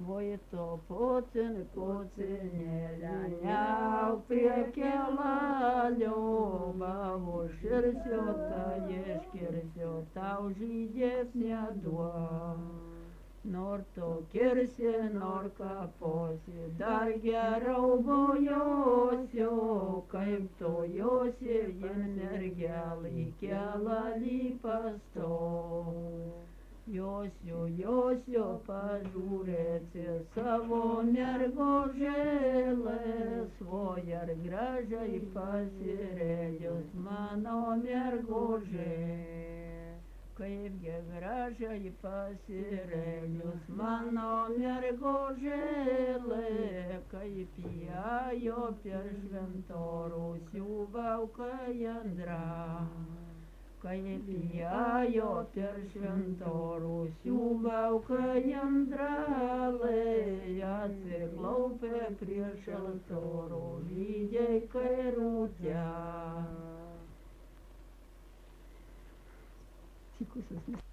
Voi to pucin, pucinėlė, neauk prie kelalio, bavo širsiu, ta iškirsiu, tau žydės neduok. Nor to kirsi, nor kaposi, dar geriau bojosiu, kaip to josi, jin mergelai kelalį pastok. Josiu, pažiūrėsi savo mergožėlės, svoj ar gražiai pasirėjus mano mergožė. Kaipgi gražiai pasirėjus mano mergožėlė, kaip įėjo per šventorų siūbauką jandra. Kaip įėjo per šventorų siūbauką jandralai, atsiklaupė prieš altorų lygiai kairutę.